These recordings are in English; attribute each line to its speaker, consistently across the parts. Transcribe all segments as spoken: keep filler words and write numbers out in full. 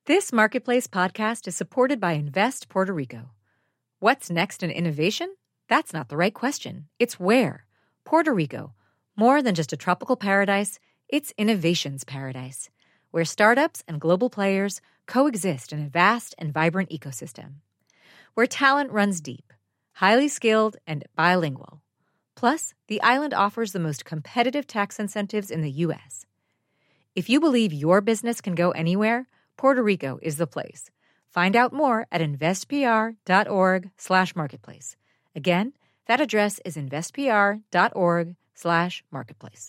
Speaker 1: This Marketplace podcast is supported by Invest Puerto Rico. What's next in innovation? That's not the right question. It's where. Puerto Rico. More than just a tropical paradise, it's innovation's paradise, where startups and global players coexist in a vast and vibrant ecosystem. Where talent runs deep, highly skilled, and bilingual. Plus, the island offers the most competitive tax incentives in the U S. If you believe your business can go anywhere, Puerto Rico is the place. Find out more at investpr.org slash marketplace. Again, that address is investpr.org slash marketplace.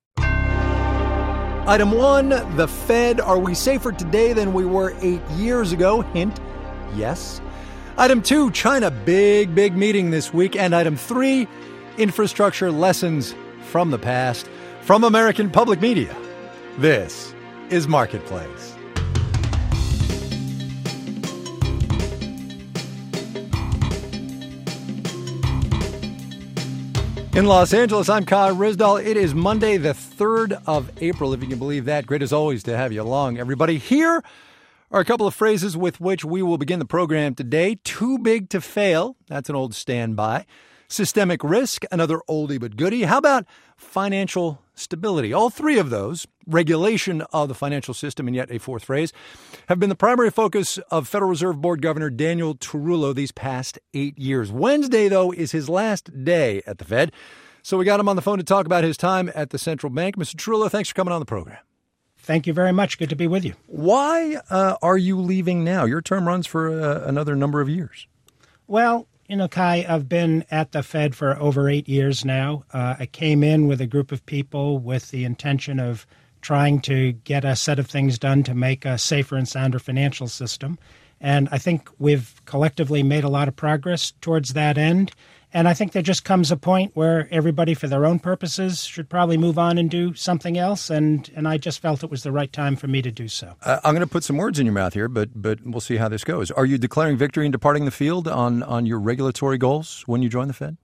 Speaker 2: Item one, the Fed. Are we safer today than we were eight years ago? Hint, yes. Item two, China. Big, big meeting this week. And item three, infrastructure lessons from the past. From American Public Media, this is Marketplace. In Los Angeles, I'm Kyle Risdall. It is Monday, the third of April, if you can believe that. Great as always to have you along, everybody. Here are a couple of phrases with which we will begin the program today. Too big to fail. That's an old standby. Systemic risk, another oldie but goodie. How about financial stability? All three of those, regulation of the financial system, and yet a fourth phrase, have been the primary focus of Federal Reserve Board Governor Daniel Tarullo these past eight years. Wednesday, though, is his last day at the Fed. So we got him on the phone to talk about his time at the central bank. Mister Tarullo, thanks for coming on the program.
Speaker 3: Thank you very much. Good to be with you.
Speaker 2: Why uh, are you leaving now? Your term runs for uh, another number of years.
Speaker 3: Well, you know, Kai, I've been at the Fed for over eight years now. Uh, I came in with a group of people with the intention of trying to get a set of things done to make a safer and sounder financial system. And I think we've collectively made a lot of progress towards that end. And I think there just comes a point where everybody, for their own purposes, should probably move on and do something else. And, and I just felt it was the right time for me to do so.
Speaker 2: Uh, I'm going to put some words in your mouth here, but but we'll see how this goes. Are you declaring victory and departing the field on, on your regulatory goals when you join the Fed?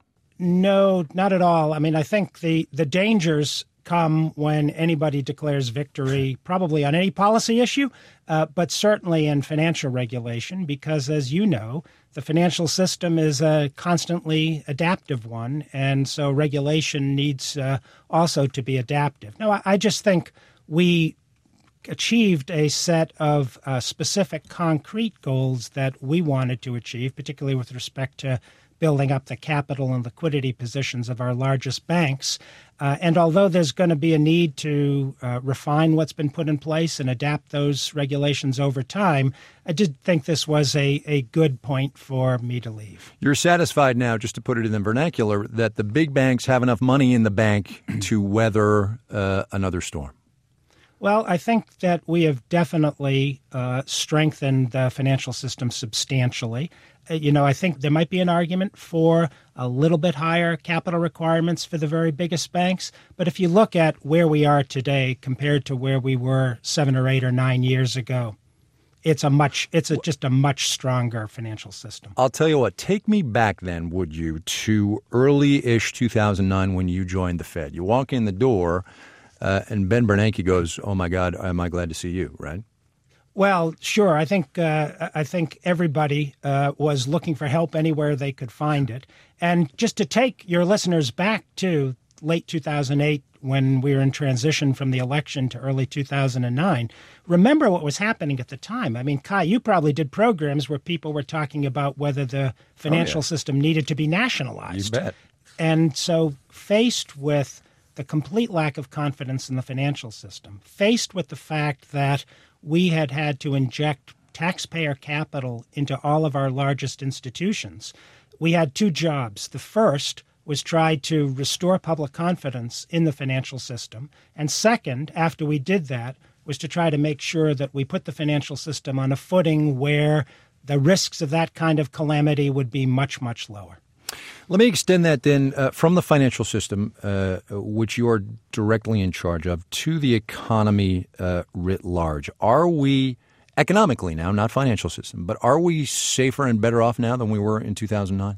Speaker 3: No, not at all. I mean, I think the, the dangers come when anybody declares victory, probably on any policy issue, uh, but certainly in financial regulation, because as you know, the financial system is a constantly adaptive one, and so regulation needs uh, also to be adaptive. No, I, I just think we achieved a set of uh, specific concrete goals that we wanted to achieve, particularly with respect to building up the capital and liquidity positions of our largest banks. Uh, and although there's going to be a need to uh, refine what's been put in place and adapt those regulations over time, I did think this was a, a good point for me to leave.
Speaker 2: You're satisfied now, just to put it in the vernacular, that the big banks have enough money in the bank to weather uh, another storm?
Speaker 3: Well, I think that we have definitely uh, strengthened the financial system substantially. Uh, you know, I think there might be an argument for a little bit higher capital requirements for the very biggest banks. But if you look at where we are today compared to where we were seven or eight or nine years ago, it's a much, it's a, just a much stronger financial system.
Speaker 2: I'll tell you what, take me back then, would you, to early-ish two thousand nine when you joined the Fed. You walk in the door uh, and Ben Bernanke goes, "Oh, my God, am I glad to see you," right?
Speaker 3: Well, sure. I think uh, I think everybody uh, was looking for help anywhere they could find it. And just to take your listeners back to late two thousand eight, when we were in transition from the election to early two thousand nine, remember what was happening at the time. I mean, Kai, you probably did programs where people were talking about whether the financial oh, yeah. system needed to be nationalized.
Speaker 2: You bet.
Speaker 3: And so faced with the complete lack of confidence in the financial system, faced with the fact that we had had to inject taxpayer capital into all of our largest institutions, we had two jobs. The first was try to restore public confidence in the financial system. And second, after we did that, was to try to make sure that we put the financial system on a footing where the risks of that kind of calamity would be much, much lower.
Speaker 2: Let me extend that then uh, from the financial system, uh, which you are directly in charge of, to the economy uh, writ large. Are we, economically now, not financial system, but are we safer and better off now than we were in two thousand nine?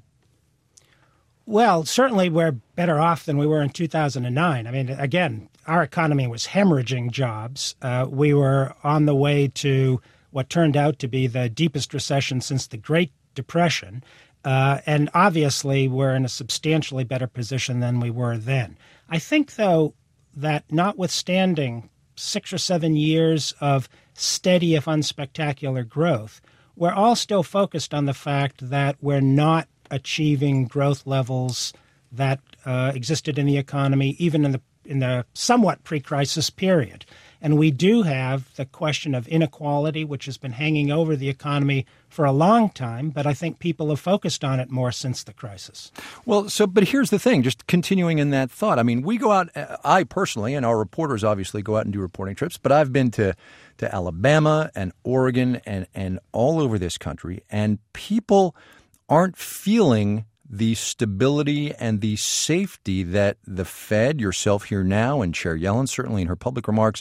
Speaker 3: Well, certainly we're better off than we were in two thousand nine. I mean, again, our economy was hemorrhaging jobs. Uh, we were on the way to what turned out to be the deepest recession since the Great Depression. Uh, and obviously, we're in a substantially better position than we were then. I think, though, that notwithstanding six or seven years of steady, if unspectacular growth, we're all still focused on the fact that we're not achieving growth levels that uh, existed in the economy, even in the in the somewhat pre-crisis period. And we do have the question of inequality, which has been hanging over the economy for a long time, but I think people have focused on it more since the crisis.
Speaker 2: Well, so, but here's the thing, just continuing in that thought. I mean, we go out, I personally, and our reporters obviously go out and do reporting trips, but I've been to, to Alabama and Oregon and, and all over this country, and people aren't feeling the stability and the safety that the Fed, yourself here now, and Chair Yellen, certainly in her public remarks,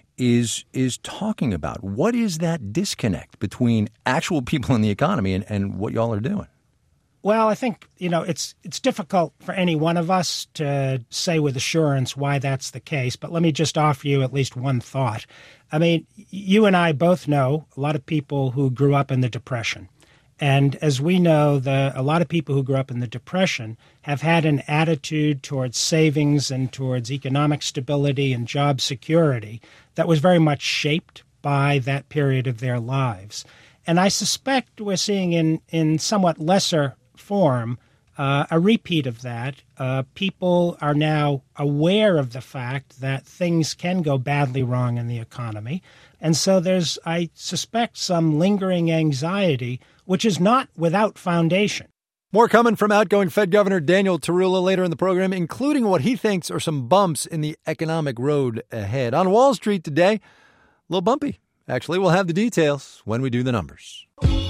Speaker 2: is is talking about. What is that disconnect between actual people in the economy and, and what y'all are doing?
Speaker 3: Well, I think, you know, it's it's difficult for any one of us to say with assurance why that's the case, but let me just offer you at least one thought. I mean, you and I both know a lot of people who grew up in the Depression. And as we know, the, a lot of people who grew up in the Depression have had an attitude towards savings and towards economic stability and job security that was very much shaped by that period of their lives. And I suspect we're seeing in, in somewhat lesser form uh, a repeat of that. Uh, people are now aware of the fact that things can go badly wrong in the economy. And so there's, I suspect, some lingering anxiety, which is not without foundation.
Speaker 2: More coming from outgoing Fed Governor Daniel Tarullo later in the program, including what he thinks are some bumps in the economic road ahead. On Wall Street today, a little bumpy. Actually, we'll have the details when we do the numbers.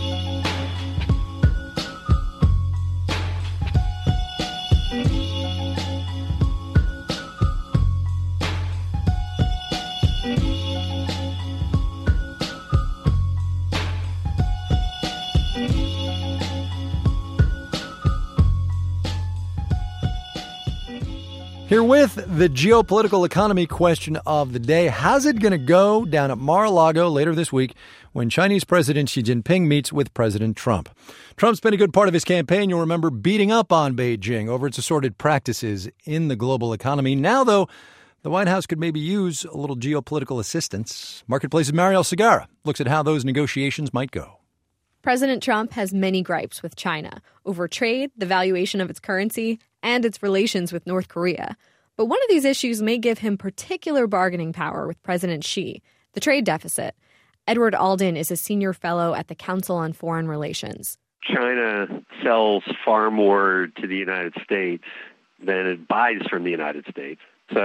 Speaker 2: Here with the geopolitical economy question of the day. How's it going to go down at Mar-a-Lago later this week when Chinese President Xi Jinping meets with President Trump? Trump spent a good part of his campaign, you'll remember, beating up on Beijing over its assorted practices in the global economy. Now, though, the White House could maybe use a little geopolitical assistance. Marketplace's Marielle Segarra looks at how those negotiations might go.
Speaker 4: President Trump has many gripes with China over trade, the valuation of its currency, and its relations with North Korea. But one of these issues may give him particular bargaining power with President Xi, the trade deficit. Edward Alden is a senior fellow at the Council on Foreign Relations.
Speaker 5: China sells far more to the United States than it buys from the United States.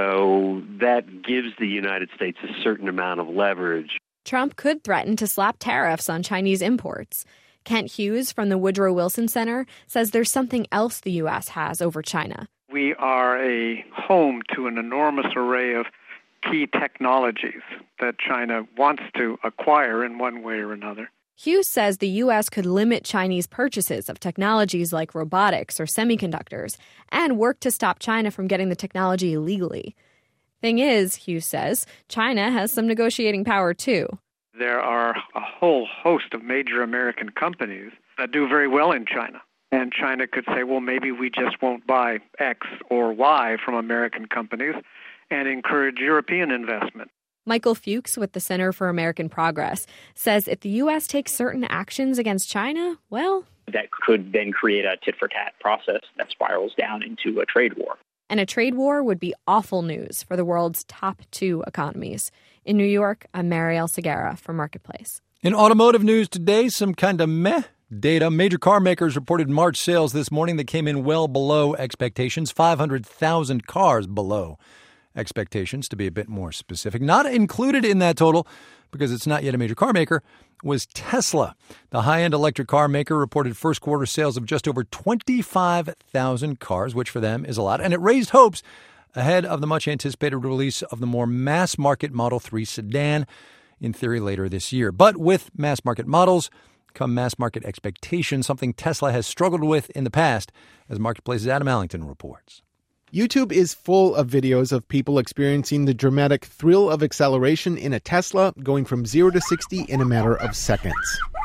Speaker 5: So that gives the United States a certain amount of leverage.
Speaker 4: Trump could threaten to slap tariffs on Chinese imports. Kent Hughes from the Woodrow Wilson Center says there's something else the U S has over China.
Speaker 6: We are a home to an enormous array of key technologies that China wants to acquire in one way or another.
Speaker 4: Hughes says the U S could limit Chinese purchases of technologies like robotics or semiconductors and work to stop China from getting the technology illegally. Thing is, Hughes says, China has some negotiating power too.
Speaker 6: There are a whole host of major American companies that do very well in China. And China could say, well, maybe we just won't buy X or Y from American companies and encourage European investment.
Speaker 4: Michael Fuchs with the Center for American Progress says if the U S takes certain actions against China, well,
Speaker 7: that could then create a tit-for-tat process that spirals down into a trade war.
Speaker 4: And a trade war would be awful news for the world's top two economies. In New York, I'm Marielle Segarra for Marketplace.
Speaker 2: In automotive news today, some kind of meh data. Major car makers reported March sales this morning that came in well below expectations, five hundred thousand cars below expectations, to be a bit more specific. Not included in that total, because it's not yet a major car maker, was Tesla. The high-end electric car maker reported first quarter sales of just over twenty-five thousand cars, which for them is a lot, and it raised hopes ahead of the much-anticipated release of the more mass-market Model three sedan, in theory later this year. But with mass-market models come mass-market expectations, something Tesla has struggled with in the past, as Marketplace's Adam Allington reports.
Speaker 8: YouTube is full of videos of people experiencing the dramatic thrill of acceleration in a Tesla, going from zero to sixty in a matter of seconds.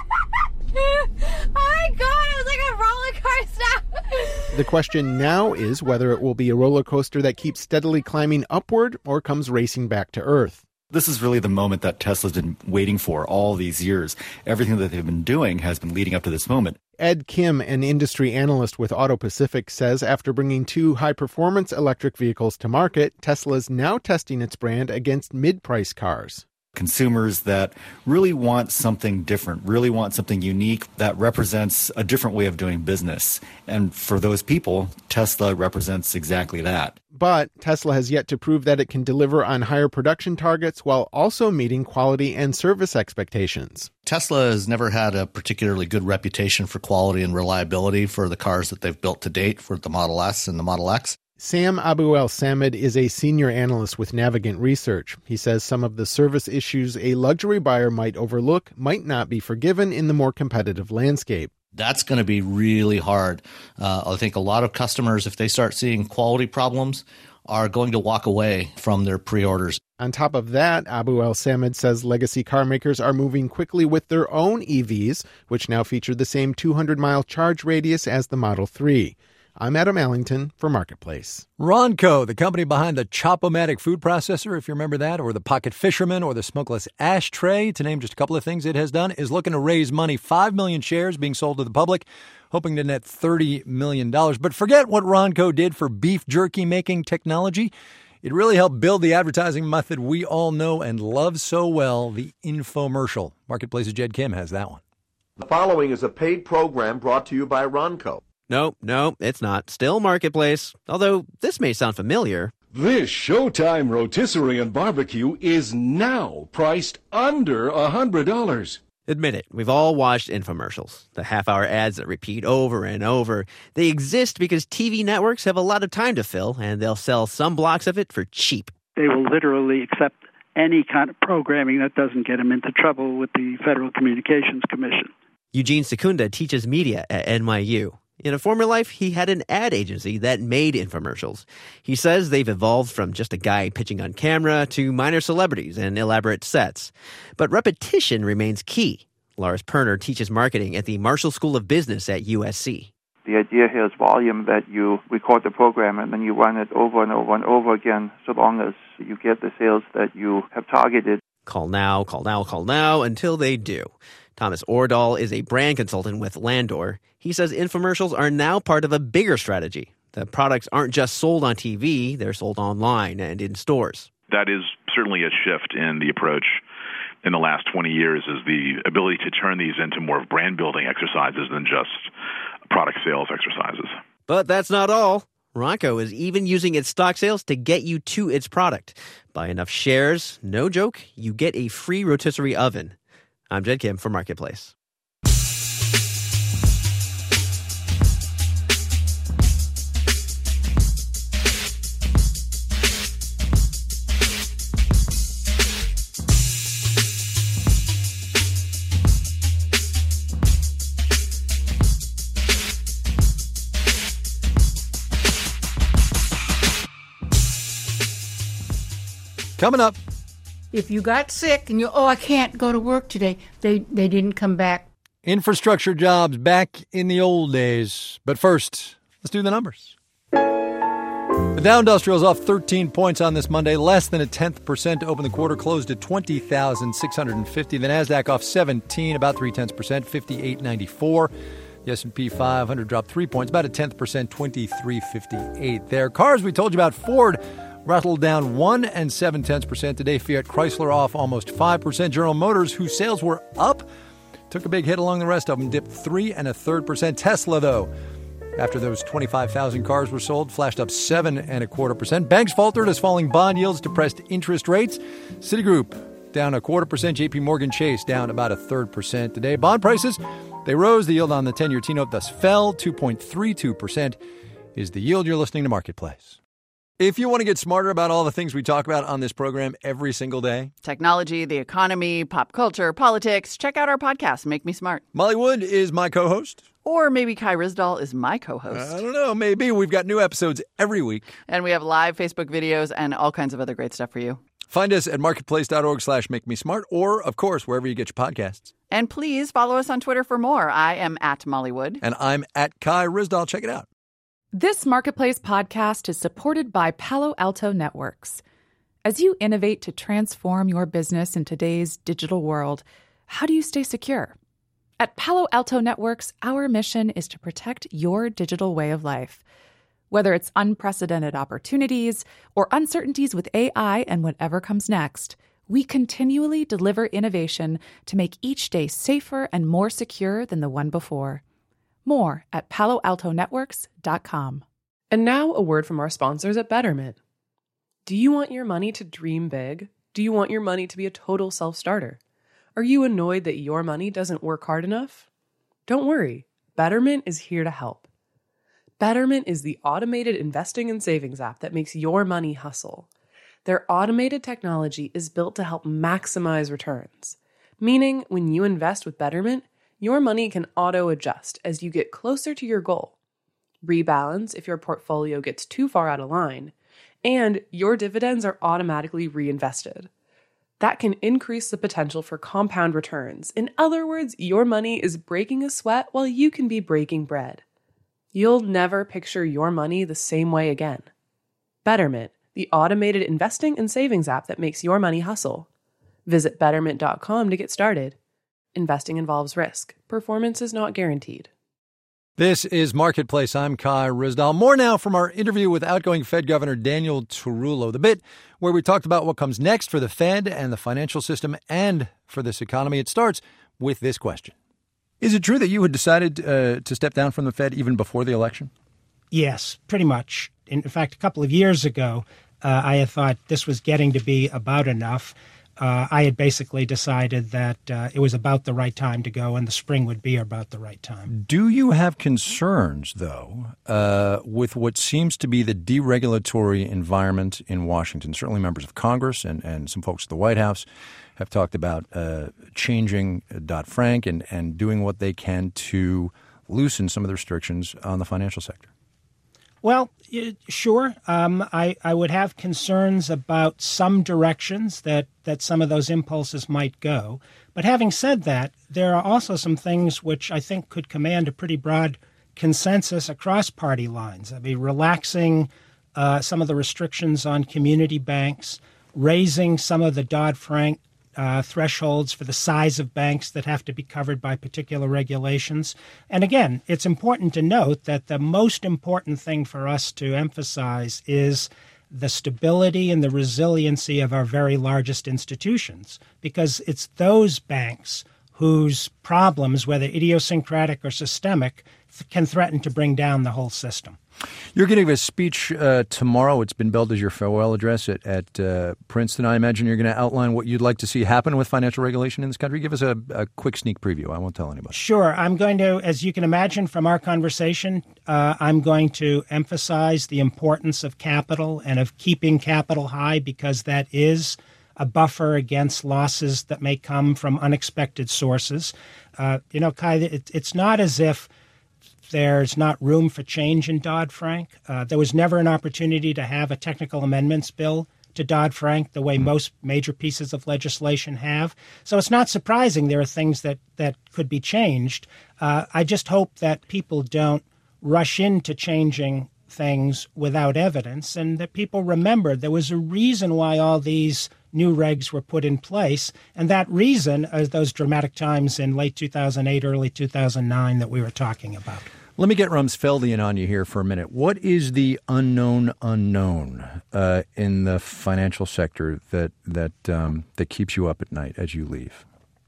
Speaker 9: Oh my God, it was like a roller coaster.
Speaker 8: The question now is whether it will be a roller coaster that keeps steadily climbing upward or comes racing back to Earth.
Speaker 10: This is really the moment that Tesla's been waiting for all these years. Everything that they've been doing has been leading up to this moment.
Speaker 8: Ed Kim, an industry analyst with Auto Pacific, says after bringing two high-performance electric vehicles to market, Tesla's now testing its brand against mid-price cars.
Speaker 10: Consumers that really want something different, really want something unique that represents a different way of doing business. And for those people, Tesla represents exactly that.
Speaker 8: But Tesla has yet to prove that it can deliver on higher production targets while also meeting quality and service expectations.
Speaker 11: Tesla has never had a particularly good reputation for quality and reliability for the cars that they've built to date for the Model S and the Model X.
Speaker 8: Sam Abu El-Samad is a senior analyst with Navigant Research. He says some of the service issues a luxury buyer might overlook might not be forgiven in the more competitive landscape.
Speaker 11: That's going to be really hard. Uh, I think a lot of customers, if they start seeing quality problems, are going to walk away from their pre-orders.
Speaker 8: On top of that, Abu El-Samad says legacy car makers are moving quickly with their own E Vs, which now feature the same two hundred mile charge radius as the Model three. I'm Adam Allington for Marketplace.
Speaker 2: Ronco, the company behind the Chop-O-Matic food processor, if you remember that, or the Pocket Fisherman, or the smokeless ashtray, to name just a couple of things it has done, is looking to raise money. Five million shares being sold to the public, hoping to net thirty million dollars. But forget what Ronco did for beef jerky making technology. It really helped build the advertising method we all know and love so well, the infomercial. Marketplace's Jed Kim has that one.
Speaker 12: The following is a paid program brought to you by Ronco.
Speaker 13: No, no, it's not. Still Marketplace. Although this may sound familiar.
Speaker 14: This Showtime rotisserie and barbecue is now priced under a hundred dollars.
Speaker 13: Admit it, we've all watched infomercials. The half-hour ads that repeat over and over. They exist because T V networks have a lot of time to fill, and they'll sell some blocks of it for cheap.
Speaker 15: They will literally accept any kind of programming that doesn't get them into trouble with the Federal Communications Commission.
Speaker 13: Eugene Secunda teaches media at N Y U. In a former life, he had an ad agency that made infomercials. He says they've evolved from just a guy pitching on camera to minor celebrities and elaborate sets. But repetition remains key. Lars Perner teaches marketing at the Marshall School of Business at U S C.
Speaker 16: The idea here is volume, that you record the program and then you run it over and over and over again, so long as you get the sales that you have targeted.
Speaker 13: Call now, call now, call now, until they do. Thomas Ordahl is a brand consultant with Landor. He says infomercials are now part of a bigger strategy. The products aren't just sold on T V, they're sold online and in stores.
Speaker 17: That is certainly a shift in the approach in the last twenty years, is the ability to turn these into more brand building exercises than just product sales exercises.
Speaker 13: But that's not all. Ronco is even using its stock sales to get you to its product. Buy enough shares, no joke, you get a free rotisserie oven. I'm Jed Kim for Marketplace.
Speaker 2: Coming up.
Speaker 18: If you got sick and you, oh, I can't go to work today, they, they didn't come back.
Speaker 2: Infrastructure jobs back in the old days. But first, let's do the numbers. The Dow Industrial is off thirteen points on this Monday, less than a tenth percent to open the quarter, closed at twenty thousand six hundred fifty. The NASDAQ off seventeen, about three tenths percent, fifty-eight ninety-four. The S and P five hundred dropped three points, about a tenth percent, twenty-three fifty-eight. There, cars we told you about, Ford rattled down one and seven tenths percent today. Fiat Chrysler off almost five percent. General Motors, whose sales were up, took a big hit along the rest of them, dipped three and a third percent. Tesla, though, after those twenty-five thousand cars were sold, flashed up seven and a quarter percent. Banks faltered as falling bond yields depressed interest rates. Citigroup down a quarter percent. J P Morgan Chase down about a third percent today. Bond prices, they rose. The yield on the ten-year T-note thus fell. two point three two percent is the yield. You're listening to Marketplace. If you want to get smarter about all the things we talk about on this program every single day,
Speaker 19: technology, the economy, pop culture, politics, check out our podcast, Make Me Smart.
Speaker 2: Molly Wood is my co-host.
Speaker 19: Or maybe Kai Ryssdal is my co-host.
Speaker 2: I don't know. Maybe. We've got new episodes every week.
Speaker 19: And we have live Facebook videos and all kinds of other great stuff for you.
Speaker 2: Find us at marketplace.org slash make me smart, or, of course, wherever you get your podcasts.
Speaker 19: And please follow us on Twitter for more. I am at Molly Wood.
Speaker 2: And I'm at Kai Ryssdal. Check it out.
Speaker 20: This Marketplace podcast is supported by Palo Alto Networks. As you innovate to transform your business in today's digital world, how do you stay secure? At Palo Alto Networks, our mission is to protect your digital way of life. Whether it's unprecedented opportunities or uncertainties with A I and whatever comes next, we continually deliver innovation to make each day safer and more secure than the one before. More at palo alto networks dot com.
Speaker 21: And now a word from our sponsors at Betterment. Do you want your money to dream big? Do you want your money to be a total self-starter? Are you annoyed that your money doesn't work hard enough? Don't worry, Betterment is here to help. Betterment is the automated investing and savings app that makes your money hustle. Their automated technology is built to help maximize returns, meaning when you invest with Betterment, your money can auto-adjust as you get closer to your goal, rebalance if your portfolio gets too far out of line, and your dividends are automatically reinvested. That can increase the potential for compound returns. In other words, your money is breaking a sweat while you can be breaking bread. You'll never picture your money the same way again. Betterment, the automated investing and savings app that makes your money hustle. Visit betterment dot com to get started. Investing involves risk. Performance is not guaranteed.
Speaker 2: This is Marketplace. I'm Kai Ryssdal. More now from our interview with outgoing Fed Governor Daniel Tarullo, the bit where we talked about what comes next for the Fed and the financial system and for this economy. It starts with this question. Is it true that you had decided uh, to step down from the Fed even before the election?
Speaker 3: Yes, pretty much. In fact, a couple of years ago, uh, I had thought this was getting to be about enough. Uh, I had basically decided that uh, it was about the right time to go and the spring would be about the right time.
Speaker 2: Do you have concerns, though, uh, with what seems to be the deregulatory environment in Washington? Certainly members of Congress and, and some folks at the White House have talked about uh, changing Dodd-Frank and, and doing what they can to loosen some of the restrictions on the financial sector.
Speaker 3: Well, sure. Um, I, I would have concerns about some directions that, that some of those impulses might go. But having said that, there are also some things which I think could command a pretty broad consensus across party lines. I mean, relaxing uh, some of the restrictions on community banks, raising some of the Dodd-Frank Uh, thresholds for the size of banks that have to be covered by particular regulations. And again, it's important to note that the most important thing for us to emphasize is the stability and the resiliency of our very largest institutions, because it's those banks whose problems, whether idiosyncratic or systemic, th- can threaten to bring down the whole system.
Speaker 2: You're giving a speech uh, tomorrow. It's been billed as your farewell address at, at uh, Princeton. I imagine you're going to outline what you'd like to see happen with financial regulation in this country. Give us a, a quick sneak preview. I won't tell anybody.
Speaker 3: Sure. I'm going to, as you can imagine from our conversation, uh, I'm going to emphasize the importance of capital and of keeping capital high, because that is a buffer against losses that may come from unexpected sources. Uh, you know, Kai, it, it's not as if there's not room for change in Dodd-Frank. Uh, there was never an opportunity to have a technical amendments bill to Dodd-Frank the way most major pieces of legislation have. So it's not surprising there are things that, that could be changed. Uh, I just hope that people don't rush into changing things without evidence, and that people remember there was a reason why all these new regs were put in place, and that reason is those dramatic times in late two thousand eight, early two thousand nine that we were talking about.
Speaker 2: Let me get Rumsfeldian on you here for a minute. What is the unknown unknown uh, in the financial sector that that um, that keeps you up at night as you leave?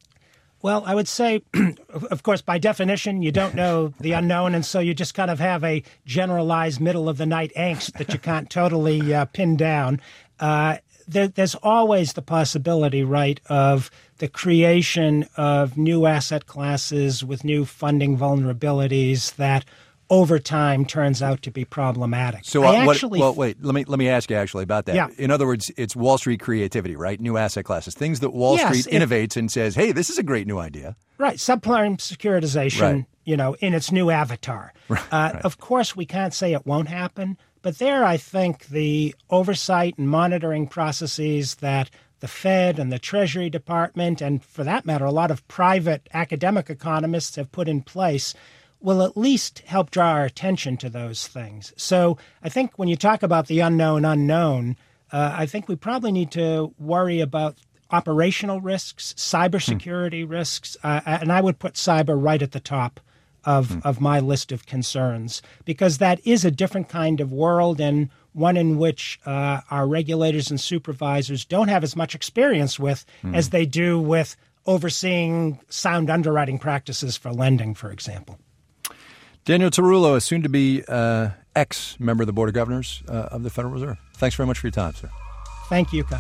Speaker 3: Well, I would say, of course, by definition, you don't know the unknown, and so you just kind of have a generalized middle-of-the-night angst that you can't totally uh, pin down. Uh, there, there's always the possibility, right, of the creation of new asset classes with new funding vulnerabilities that over time turns out to be problematic.
Speaker 2: So,
Speaker 3: I
Speaker 2: uh, what,
Speaker 3: actually,
Speaker 2: well, wait. Let me let me ask you actually about that.
Speaker 3: Yeah.
Speaker 2: In other words, it's Wall Street creativity, right? New asset classes, things that Wall
Speaker 3: Yes,
Speaker 2: Street
Speaker 3: it-
Speaker 2: innovates and says, "Hey, this is a great new idea."
Speaker 3: Right, subprime securitization,
Speaker 2: Right.
Speaker 3: you know, in its new avatar.
Speaker 2: Right,
Speaker 3: uh,
Speaker 2: right.
Speaker 3: Of course, we can't say it won't happen, but there I think the oversight and monitoring processes that the Fed and the Treasury Department, and for that matter, a lot of private academic economists have put in place will at least help draw our attention to those things. So I think when you talk about the unknown unknown, uh, I think we probably need to worry about operational risks, cybersecurity
Speaker 2: Hmm.
Speaker 3: risks, uh, and I would put cyber right at the top of,
Speaker 2: Hmm.
Speaker 3: of my list of concerns, because that is a different kind of world and one in which uh, our regulators and supervisors don't have as much experience with
Speaker 2: Hmm.
Speaker 3: as they do with overseeing sound underwriting practices for lending, for example.
Speaker 2: Daniel Tarullo, a soon-to-be uh, ex-member of the Board of Governors uh, of the Federal Reserve. Thanks very much for your time, sir.
Speaker 3: Thank you, Kai.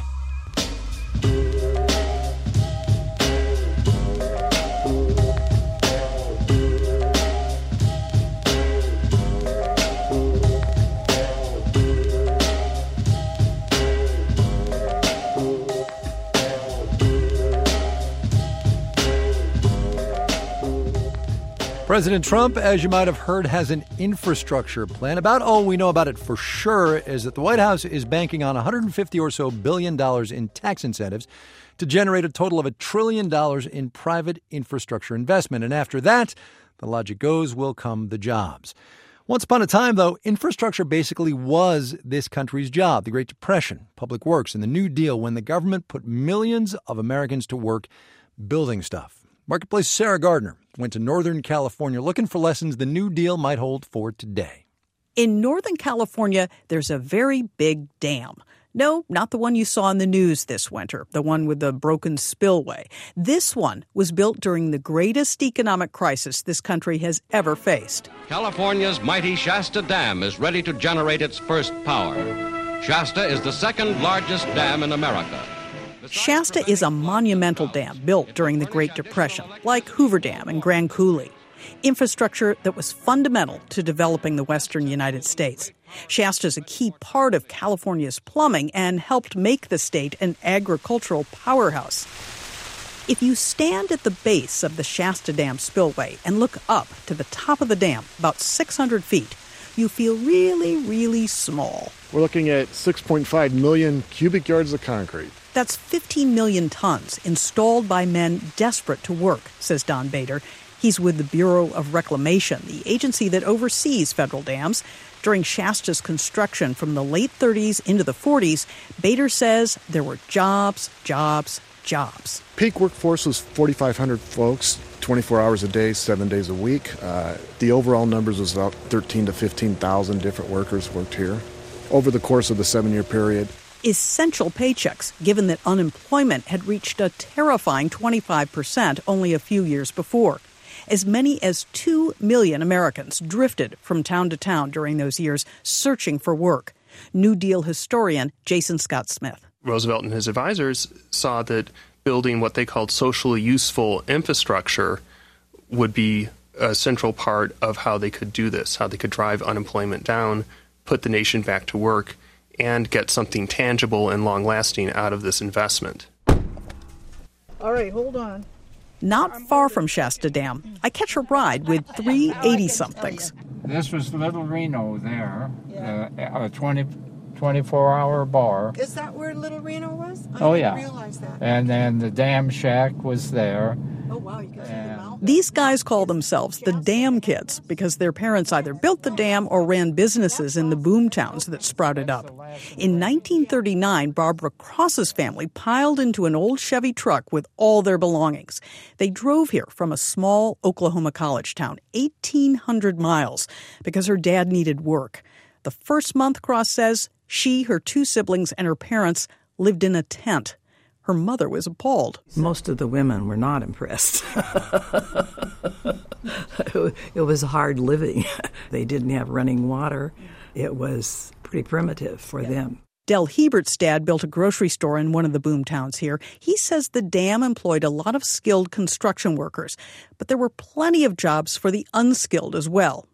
Speaker 2: President Trump, as you might have heard, has an infrastructure plan. About all we know about it for sure is that the White House is banking on one hundred fifty or so billion dollars in tax incentives to generate a total of a trillion dollars in private infrastructure investment. And after that, the logic goes, will come the jobs. Once upon a time, though, infrastructure basically was this country's job. The Great Depression, public works, and the New Deal, when the government put millions of Americans to work building stuff. Marketplace Sarah Gardner went to Northern California looking for lessons the New Deal might hold for today.
Speaker 1: In Northern California, there's a very big dam. No, not the one you saw in the news this winter, the one with the broken spillway. This one was built during the greatest economic crisis this country has ever faced.
Speaker 22: California's mighty Shasta Dam is ready to generate its first power. Shasta is the second largest dam in America.
Speaker 1: Shasta is a monumental dam built during the Great Depression, like Hoover Dam and Grand Coulee. Infrastructure that was fundamental to developing the western United States. Shasta is a key part of California's plumbing and helped make the state an agricultural powerhouse. If you stand at the base of the Shasta Dam spillway and look up to the top of the dam, about six hundred feet, you feel really, really small.
Speaker 23: We're looking at six point five million cubic yards of concrete.
Speaker 1: That's fifteen million tons installed by men desperate to work, says Don Bader. He's with the Bureau of Reclamation, the agency that oversees federal dams. During Shasta's construction from the late thirties into the forties, Bader says there were jobs, jobs, jobs.
Speaker 23: Peak workforce was forty-five hundred folks, twenty-four hours a day, seven days a week. Uh, the overall numbers was about thirteen to fifteen thousand different workers worked here over the course of the seven-year period.
Speaker 1: Essential paychecks, given that unemployment had reached a terrifying twenty-five percent only a few years before. As many as two million Americans drifted from town to town during those years, searching for work. New Deal historian Jason Scott Smith.
Speaker 24: Roosevelt and his advisors saw that building what they called socially useful infrastructure would be a central part of how they could do this, how they could drive unemployment down, put the nation back to work, and get something tangible and long-lasting out of this investment.
Speaker 1: All right, hold on. Not far from Shasta Dam, I catch a ride with three eighty-somethings.
Speaker 25: This was Little Reno there, yeah. uh, a twenty, twenty-four hour bar.
Speaker 26: Is that where Little Reno was? I
Speaker 25: oh,
Speaker 26: didn't
Speaker 25: yeah.
Speaker 26: realize that.
Speaker 25: And then the Dam Shack was there.
Speaker 26: Oh, wow, you can see the mountain.
Speaker 1: These guys call themselves the Dam Kids because their parents either built the dam or ran businesses in the boom towns that sprouted up. In nineteen thirty-nine, Barbara Cross's family piled into an old Chevy truck with all their belongings. They drove here from a small Oklahoma college town, eighteen hundred miles, because her dad needed work. The first month, Cross says, she, her two siblings, and her parents lived in a tent. Her mother was appalled.
Speaker 27: Most of the women were not impressed. It was hard living. They didn't have running water. It was pretty primitive for yeah. them.
Speaker 1: Del Hebert's dad built a grocery store in one of the boom towns here. He says the dam employed a lot of skilled construction workers, but there were plenty of jobs for the unskilled as well,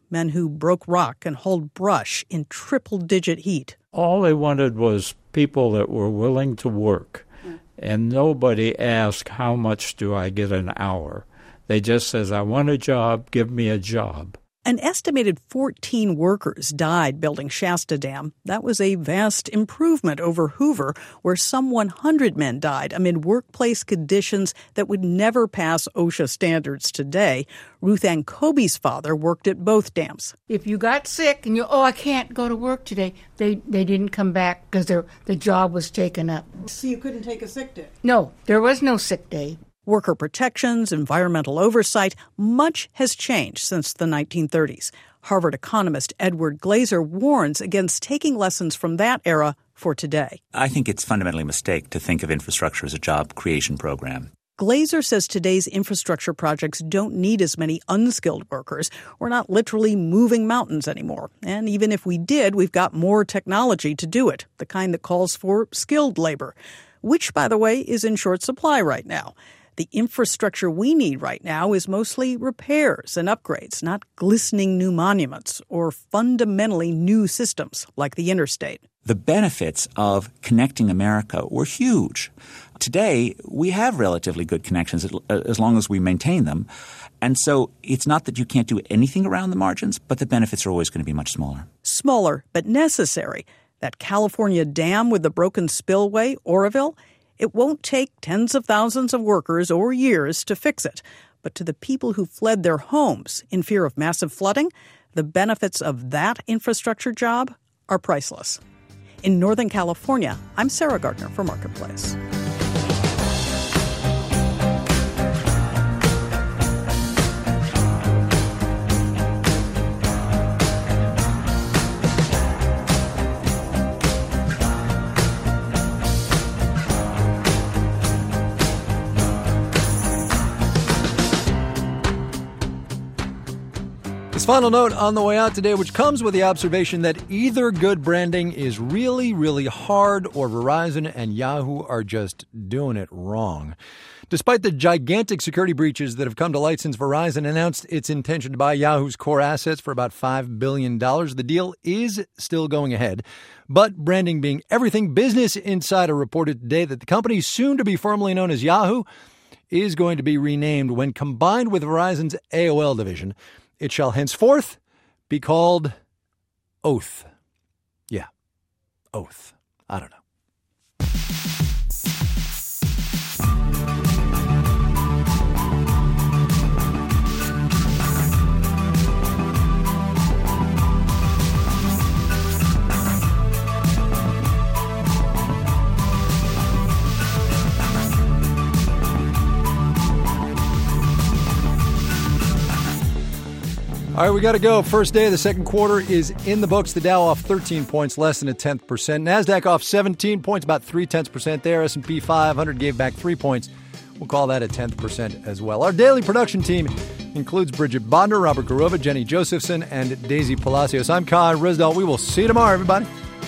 Speaker 1: men who broke rock and hauled brush in triple-digit heat.
Speaker 25: All they wanted was people that were willing to work, and nobody asked, how much do I get an hour? They just says, I want a job, give me a job.
Speaker 1: An estimated fourteen workers died building Shasta Dam. That was a vast improvement over Hoover, where some one hundred men died amid workplace conditions that would never pass OSHA standards today. Ruth Ann Kobe's father worked at both dams.
Speaker 18: If you got sick and you, oh, I can't go to work today, they, they didn't come back because the job was taken up.
Speaker 26: So you couldn't take a sick day?
Speaker 18: No, there was no sick day.
Speaker 1: Worker protections, environmental oversight, much has changed since the nineteen thirties. Harvard economist Edward Glaser warns against taking lessons from that era for today.
Speaker 4: I think it's fundamentally a mistake to think of infrastructure as a job creation program.
Speaker 1: Glaser says today's infrastructure projects don't need as many unskilled workers. We're not literally moving mountains anymore. And even if we did, we've got more technology to do it, the kind that calls for skilled labor, which, by the way, is in short supply right now. The infrastructure we need right now is mostly repairs and upgrades, not glistening new monuments or fundamentally new systems like the interstate.
Speaker 4: The benefits of connecting America were huge. Today, we have relatively good connections as long as we maintain them. And so it's not that you can't do anything around the margins, but the benefits are always going to be much smaller.
Speaker 1: Smaller, but necessary. That California dam with the broken spillway, Oroville, it won't take tens of thousands of workers or years to fix it. But to the people who fled their homes in fear of massive flooding, the benefits of that infrastructure job are priceless. In Northern California, I'm Sarah Gardner for Marketplace.
Speaker 2: Final note on the way out today, which comes with the observation that either good branding is really, really hard or Verizon and Yahoo are just doing it wrong. Despite the gigantic security breaches that have come to light since Verizon announced its intention to buy Yahoo's core assets for about five billion dollars, the deal is still going ahead. But branding being everything, Business Insider reported today that the company, soon to be formally known as Yahoo, is going to be renamed when combined with Verizon's A O L division. It shall henceforth be called Oath. Yeah, Oath. I don't know. All right, we got to go. First day of the second quarter is in the books. The Dow off thirteen points, less than a tenth percent. NASDAQ off seventeen points, about three-tenths percent there. S and P five hundred gave back three points. We'll call that a tenth percent as well. Our daily production team includes Bridget Bodner, Robert Garova, Jenny Josephson, and Daisy Palacios. I'm Kai Risdall. We will see you tomorrow, everybody.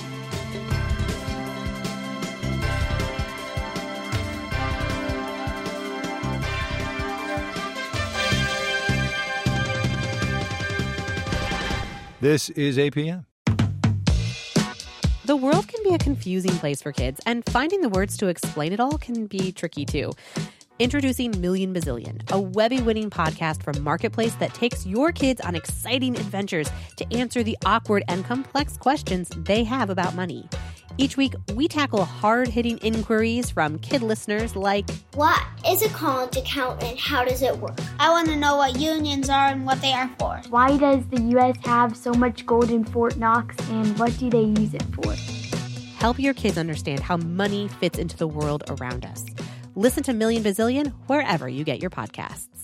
Speaker 2: This is A P M.
Speaker 5: The world can be a confusing place for kids, and finding the words to explain it all can be tricky too. Introducing Million Bazillion, a Webby-winning podcast from Marketplace that takes your kids on exciting adventures to answer the awkward and complex questions they have about money. Each week, we tackle hard-hitting inquiries from kid listeners like,
Speaker 6: what is a college account and how does it work? I want to know what unions are and what they are for.
Speaker 7: Why does the U S have so much gold in Fort Knox and what do they use it for?
Speaker 5: Help your kids understand how money fits into the world around us. Listen to Million Bazillion wherever you get your podcasts.